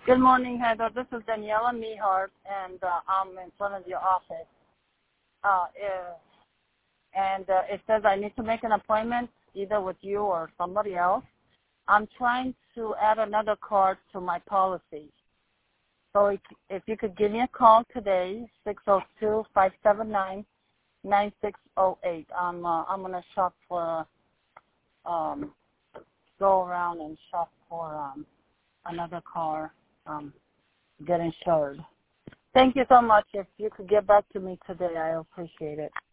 Good morning, Heather. This is Daniela Mehart, and I'm in front of your office. It says I need to make an appointment either with you or somebody else. I'm trying to add another car to my policy. So if you could give me a call today, 602-579-9608. I'm gonna shop for go around and shop for another car, get insured. Thank you so much. If you could get back to me today, I appreciate it.